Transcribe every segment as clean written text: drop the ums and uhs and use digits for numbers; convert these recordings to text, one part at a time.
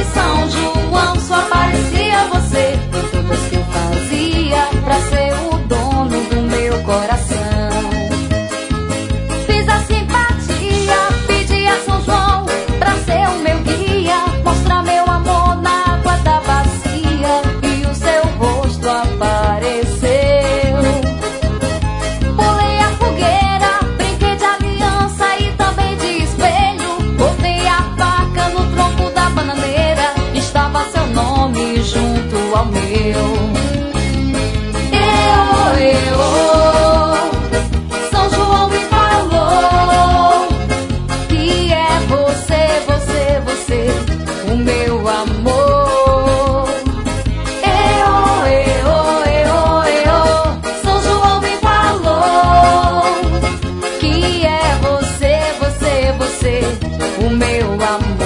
São João só aparecia você em todas que eu fazia pra ser o dono do meu coração. Fiz a simpatia, pedi a São João pra ser o meu guia, mostrar meu amor na água da bacia, e o seu rosto apareceu. Pulei a fogueira, brinquei de aliança e também de espelho, botei a faca no tronco da bananeira, estava seu nome junto ao meu. São João me falou que é você, você, você, o meu amor. São João me falou que é você, você, você, o meu amor.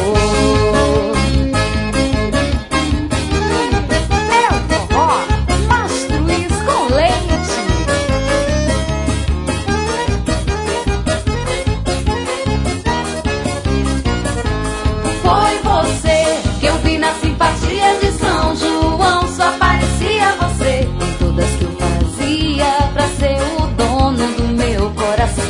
Simpatia de São João só aparecia você em todas que eu fazia pra ser o dono do meu coração.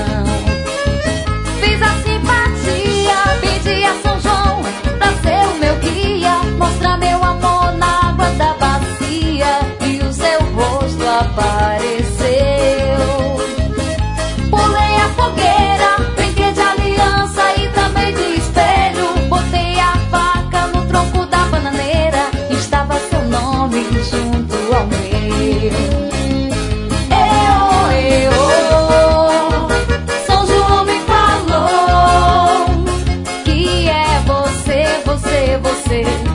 Fiz a simpatia, pedi a São João pra ser o meu guia, mostrar meu amor na água da bacia, e o seu rosto apareceu. Pulei a fogueira, brinquei de aliança e também de espelho, botei a faca no tronco da bananeira, estava seu nome junto ao meu. São João me falou que é você, você, você,